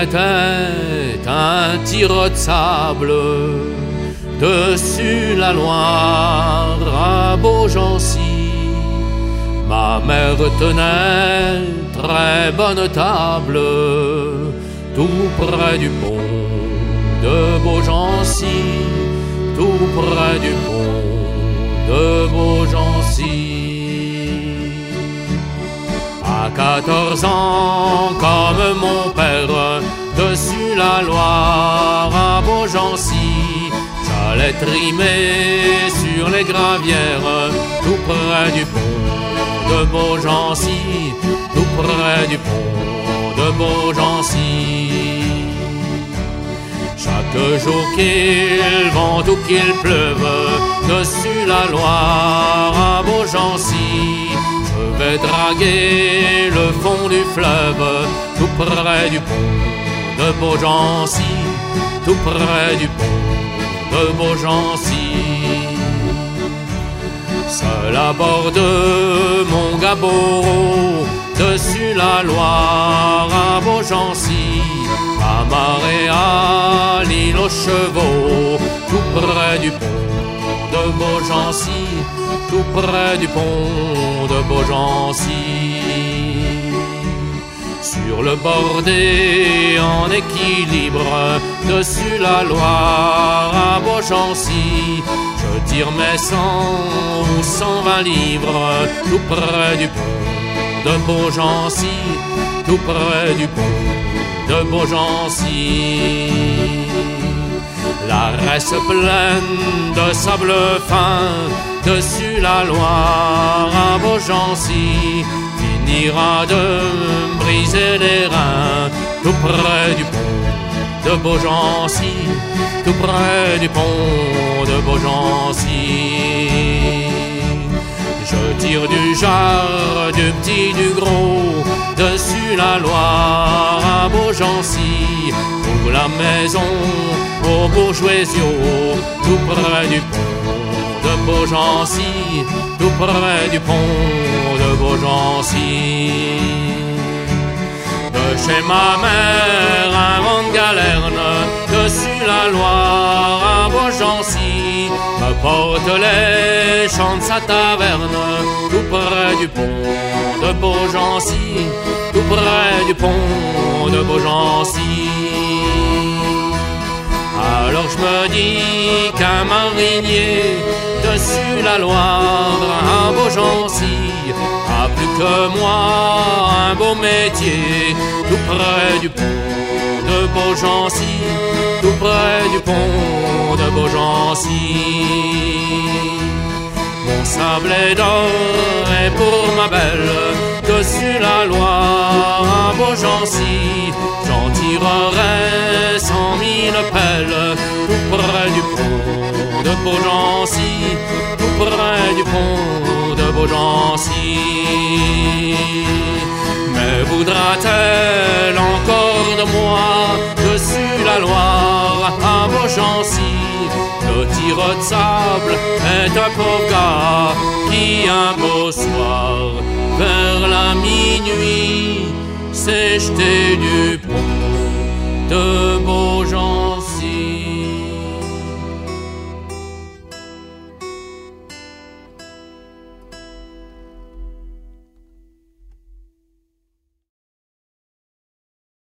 était un tir de sable dessus la Loire à Beaugency. Ma mère tenait très bonne table tout près du pont de Beaugency, tout près du pont de Beaugency. À 14 ans, comme mon père, dessus la Loire à Beaugency, j'allais trimer sur les gravières, tout près du pont de Beaugency, tout près du pont de Beaugency. Chaque jour qu'il vente ou qu'il pleuve, dessus la Loire à Beaugency, je vais draguer le fond du fleuve, tout près du pont de Beaugency, tout près du pont de Beaugency. Seul à bord de mon Gaboro, dessus la Loire à Beaugency, amarré à l'île aux chevaux, tout près du pont de Beaugency, tout près du pont de Beaugency. Sur le bordé en équilibre, dessus la Loire à Beaugency, je tire mes 100 ou 120 livres, tout près du pont de Beaugency, tout près du pont de Beaugency. La Resse pleine de sable fin, dessus la Loire à Beaugency, finira de briser les reins, tout près du pont de Beaugency, tout près du pont de Beaugency. Je tire du jar, du petit, du gros, dessus la Loire à Beaugency, pour la maison aux bourgeoisiaux, tout près du pont de Beaugency, tout près du pont de Beaugency. De chez ma mère, un vent de galerne, dessus la Loire à Beaugency, me porte les chants de sa taverne, tout près du pont de Beaugency, tout près du pont de Beaugency. Alors je me dis qu'un marinier, dessus la Loire à Beaugency, a plus que moi un beau métier, tout près du pont de Beaugency, tout près du pont de Beaugency. Mon sablé d'or est pour ma belle, dessus la Loire à Beaugency, j'en tirerai 100 000 pelles, tout près du pont de Beaugency, tout près du pont de Beaugency. Mais voudra-t-elle encore de moi, dessus la Loire à Beaugency? Le tireur de sable est un pauvre gars qui un beau soir, vers la minuit, s'est jeté du pont de